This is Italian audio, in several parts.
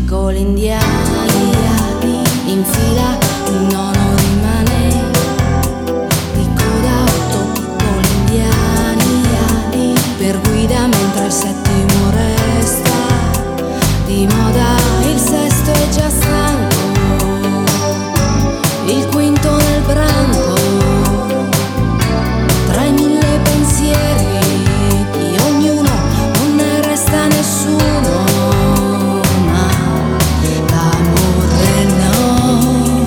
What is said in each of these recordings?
piccoli indiani in fila, no, non rimane di coda, 8 piccoli indiani per guida mentre il settimo resta di moda, il sesto è già stanco, il quinto nel branco, tra i 1000 pensieri di ognuno non ne resta nessuno, ma l'amore no,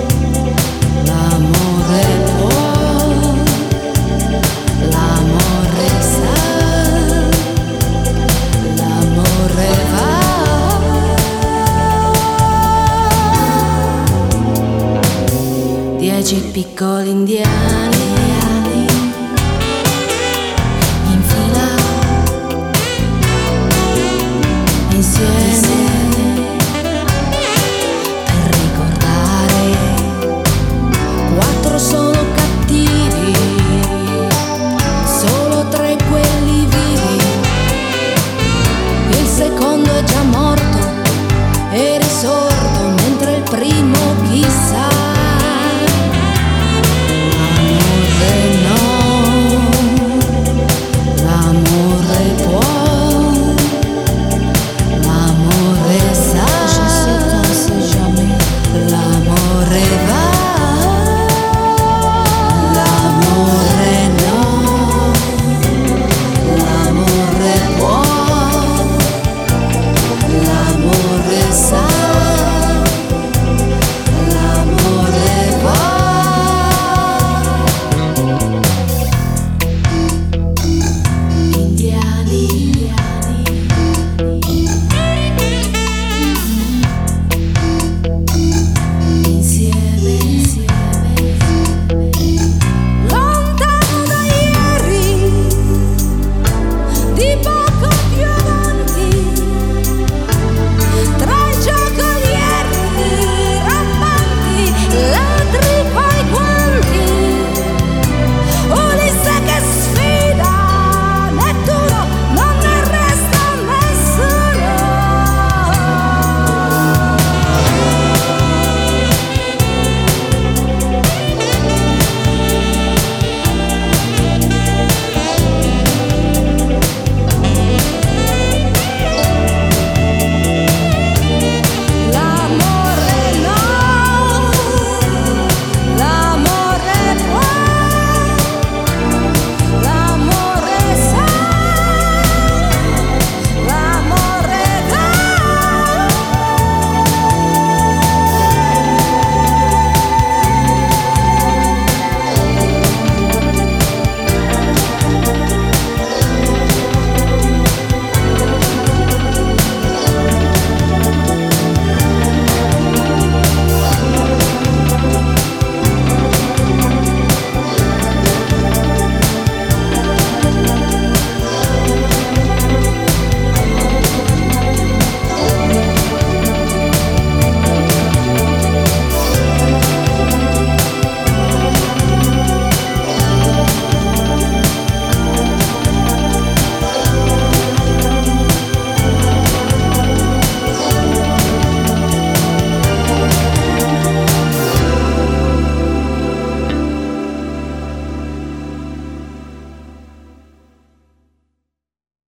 l'amore può, l'amore sa, l'amore va. 10 piccoli indiani